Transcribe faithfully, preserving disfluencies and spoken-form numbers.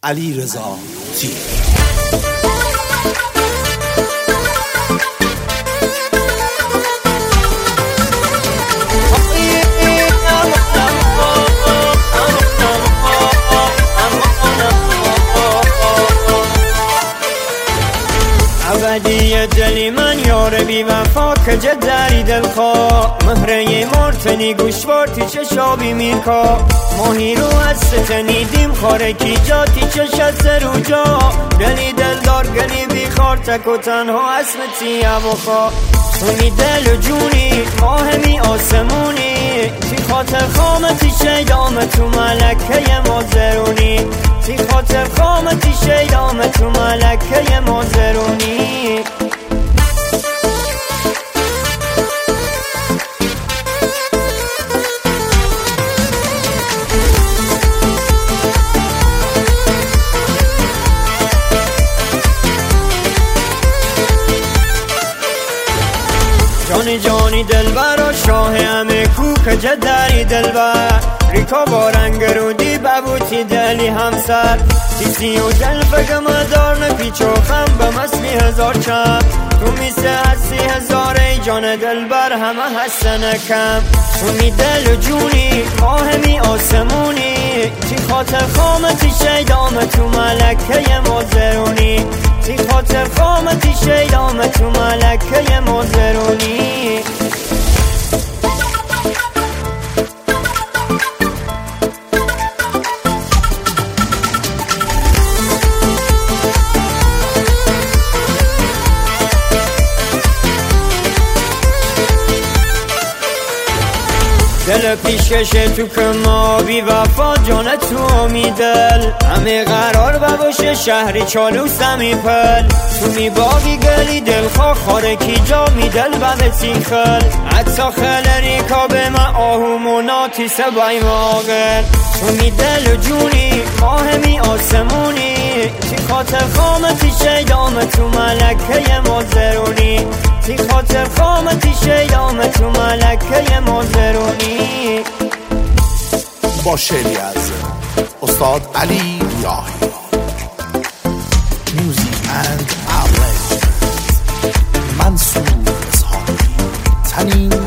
علیرضا تیر. ابدی دلی من یار بی وفا کجا داری دلخواه مهره مرتنی گوشوارتی چشابی میرکا ماهی رو از ستنیدیم خارکی جا تی چشت سر و جا گلی دلدار گلی بیخار تک و تنها اسمتی ابوخا سونی دل و جونی ماهمی آسمونی تی خاطر خامتی شیدام تو ملکه مازرونی تی خاطر خامتی شیدام تو ملکه مازرونی جانی جانی دلبر شاه همه کو کجا داری دلبر ریکا با رنگ رودی ببوتی دلی همسر تیسی و دل فگم دار نپیچ و خم به مسلی هزار چم تو میسه هستی هزار ای جان دلبر همه هستن کم تو می دل و جونی ماهمی آسمونی تی خاطر خامتی شیدام تو ملکه مازرونی تی خاطر خامتی شیدام تو ملکه مازرونی دل پیشکش تو کما بی وفا جان تو امیدل همه قرار بباشه شهری چالوس میپل تو می باقی گلی دلخواه خارکی جا می دل بب تیخل حتی خلری کا به من آهوموناتی سبای ماغل تو می دل و جونی ماهمی آسمونی تی خاطر خامتی شیدام تو ملکه مازرونی تی خاطر خامتی شیدام تو ملکه مازرونی. با شعری از استاد علی ریاحی، میوزیک اند آرنجمنت منصور اصحایی، تنین